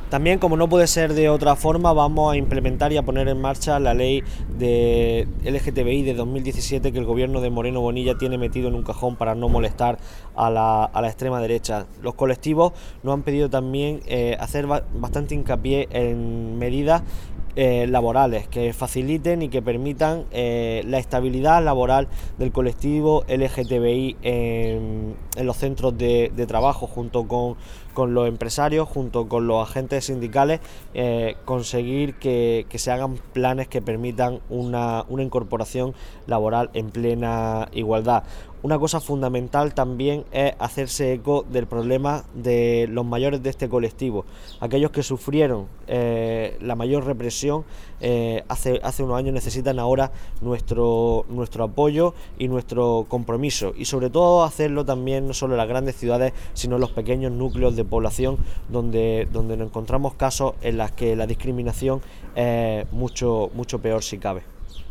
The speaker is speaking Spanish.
También, como no puede ser de otra forma, vamos a implementar y a poner en marcha la ley de LGTBI de 2017 que el gobierno de Moreno Bonilla tiene metido en un cajón para no molestar a la extrema derecha. Los colectivos nos han pedido también hacer bastante hincapié en medidas laborales que faciliten y que permitan la estabilidad laboral del colectivo LGTBI en los centros de trabajo, junto con los empresarios, junto con los agentes sindicales, conseguir que se hagan planes que permitan una incorporación laboral en plena igualdad. Una cosa fundamental también es hacerse eco del problema de los mayores de este colectivo, aquellos que sufrieron la mayor represión hace unos años. Necesitan ahora nuestro apoyo y nuestro compromiso, y sobre todo hacerlo también no solo en las grandes ciudades, sino en los pequeños núcleos de población donde nos encontramos casos en los que la discriminación es mucho peor si cabe.